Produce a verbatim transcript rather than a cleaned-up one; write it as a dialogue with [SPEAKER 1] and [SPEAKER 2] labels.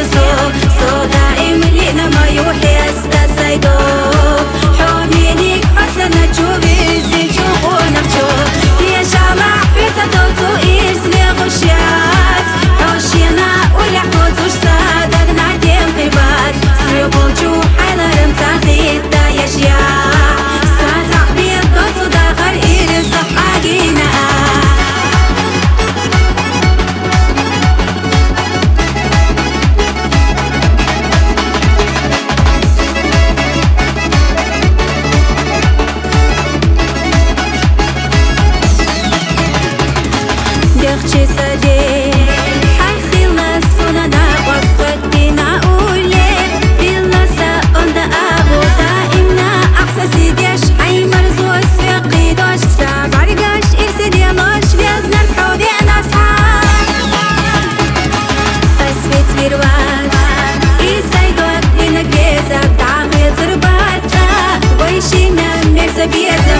[SPEAKER 1] يسو سو دائم لينا ما يوحي استسايدو حومينيك حسنا تشوفي زيجو ونفجو يا جماع في تدوتو إسني غشيات حوشينا ولحوت وشتادد نعدين قيبات سيبو جو حالا رمتاخيد دا يشياع ساتع بيض دوتو داخل إيري صفقاقينا دخشي سدي حيخلص وننا وسقدينا أولي في اللسا أندا أبو دائمنا أحساسي ديش حي مرزوس في قيدوش سابع رقاش إرسي ديالوش فيزنا الحودي أنا أصحاب أسفيت بيروات إيسايدوك دينا جيزة تعاقي زرباتا ويشينا ميرزا بيزا